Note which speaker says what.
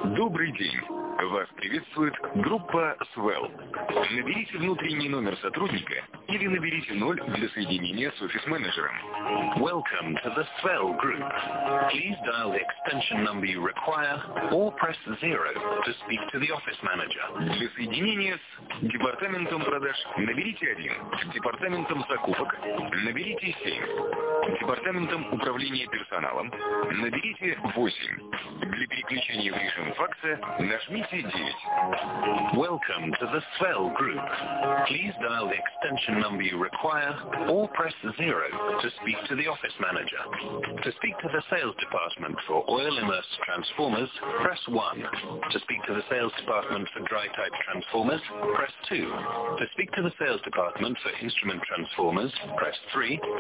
Speaker 1: Добрый день. Вас приветствует группа Swell. Наберите внутренний номер сотрудника или наберите 0 для соединения с офис-менеджером.
Speaker 2: Welcome to the Swell Group. Please dial the extension number you require or press 0 to speak to the office manager.
Speaker 1: Для соединения с департаментом продаж наберите 1, департаментом закупок наберите 7, департаментом управления персоналом наберите 8. Для переключения в режим факса нажмите 9.
Speaker 2: Welcome to the Swell Group. Please dial the extension number you require or press 0 to speak to the office manager. To speak to the sales department for oil immersed transformers, press 1. To speak to the sales department for dry type transformers, press 2. To speak to the sales department for instrument transformers, press 3.